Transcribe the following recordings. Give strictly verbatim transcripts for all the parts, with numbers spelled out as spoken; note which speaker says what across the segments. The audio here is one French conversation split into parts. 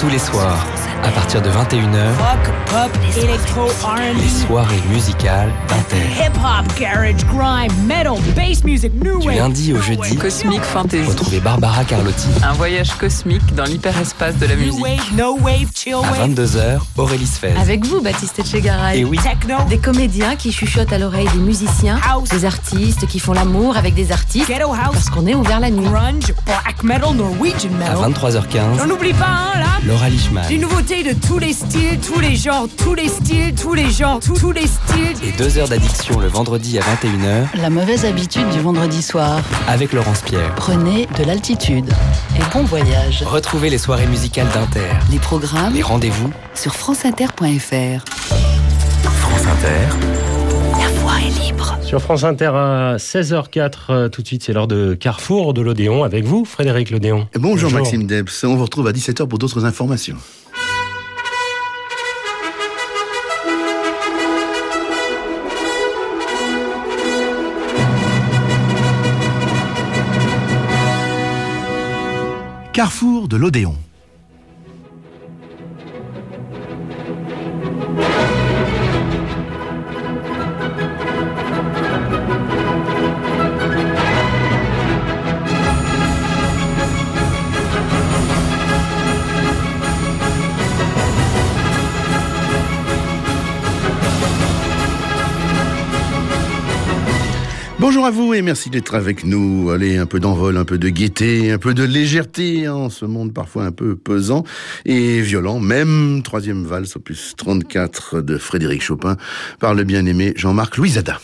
Speaker 1: Tous les soirs, à partir de vingt et une heures,
Speaker 2: Rock, pop, électro, R and B,
Speaker 1: les soirées musicales d'Inter.
Speaker 2: hip-hop, garage, grime, metal, bass music, new
Speaker 1: Du
Speaker 2: wave.
Speaker 1: lundi au jeudi,
Speaker 3: Cosmic Fantasy.
Speaker 1: retrouvez Barbara Carlotti.
Speaker 3: Un voyage cosmique dans l'hyperespace de la
Speaker 2: New
Speaker 3: musique.
Speaker 2: wave, no wave, chill
Speaker 1: À
Speaker 2: wave.
Speaker 1: vingt-deux heures, Aurélie Sfez.
Speaker 4: Avec vous, Baptiste Etchegaray.
Speaker 1: Et oui,
Speaker 2: Techno,
Speaker 4: Des comédiens qui chuchotent à l'oreille des musiciens,
Speaker 2: House.
Speaker 4: des artistes qui font l'amour avec des artistes,
Speaker 2: ghetto house,
Speaker 4: parce qu'on est ouvert la nuit.
Speaker 2: grunge, black metal, Norwegian
Speaker 1: à
Speaker 2: metal.
Speaker 1: vingt-trois heures quinze,
Speaker 2: On n'oublie pas, hein, là,
Speaker 1: Laura Lichman.
Speaker 2: des nouveautés de tous les styles, tous les genres, tous les styles, tous les genres, tous, tous les styles.
Speaker 1: Et deux heures d'addiction le vendredi à vingt et une heures,
Speaker 5: La mauvaise habitude du vendredi soir.
Speaker 1: avec Laurence Pierre.
Speaker 5: Prenez de l'altitude. Et bon voyage.
Speaker 1: Retrouvez les soirées musicales d'Inter.
Speaker 5: Les programmes
Speaker 1: Les rendez-vous,
Speaker 5: sur franceinter point f r.
Speaker 1: France Inter.
Speaker 5: La voix est libre.
Speaker 6: Sur France Inter à seize heures quatre, euh, tout de suite c'est l'heure de Carrefour de l'Odéon avec vous, Frédéric L'Odéon.
Speaker 7: Bonjour, Bonjour Maxime Debs, on vous retrouve à dix-sept heures pour d'autres informations. Carrefour de l'Odéon. Bonjour à vous et merci d'être avec nous. Allez, un peu d'envol, un peu de gaieté, un peu de légèreté en ce monde parfois un peu pesant et violent. Même troisième valse opus trente-quatre de Frédéric Chopin par le bien-aimé Jean-Marc Louisada.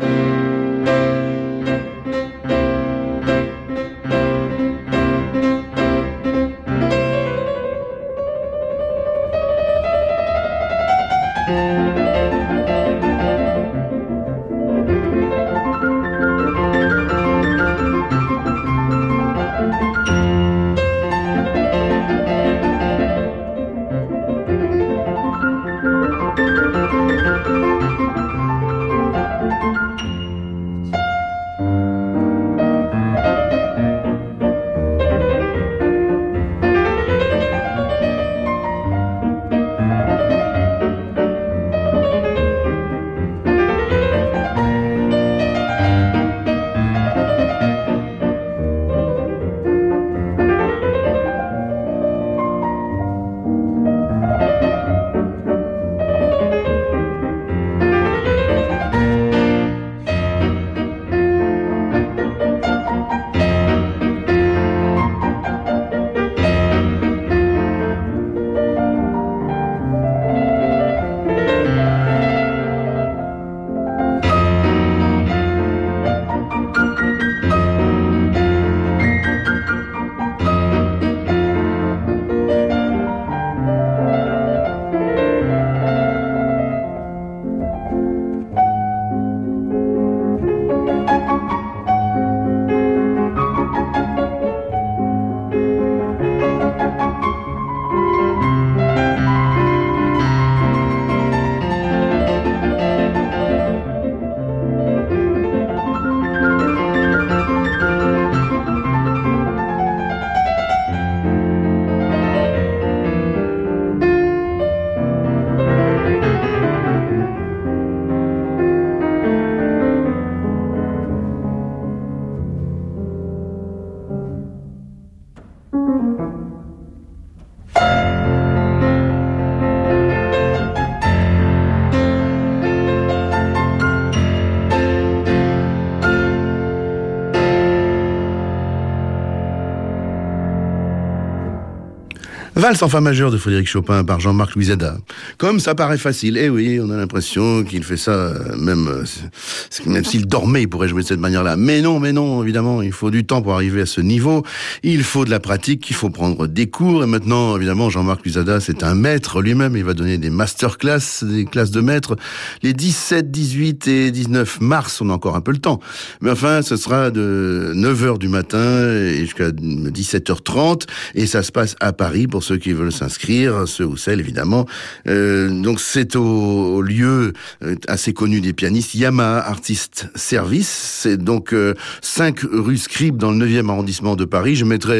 Speaker 7: Valse en fa majeur de Frédéric Chopin par Jean-Marc Louisada. Comme ça paraît facile, eh oui, on a l'impression qu'il fait ça, euh, même, euh, même s'il dormait, il pourrait jouer de cette manière-là. Mais non, mais non, évidemment, il faut du temps pour arriver à ce niveau. Il faut de la pratique, il faut prendre des cours. Et maintenant, évidemment, Jean-Marc Louisada, c'est un maître lui-même. Il va donner des masterclass, des classes de maîtres. Les dix-sept, dix-huit et dix-neuf mars, on a encore un peu le temps. Mais enfin, ce sera de neuf heures du matin et jusqu'à dix-sept heures trente. Et ça se passe à Paris pour ceux qui veulent s'inscrire, ceux ou celles évidemment. Euh, donc c'est au, au lieu euh, assez connu des pianistes, Yamaha Artist Service. C'est donc euh, cinq rue Scribe dans le neuvième arrondissement de Paris. Je mettrai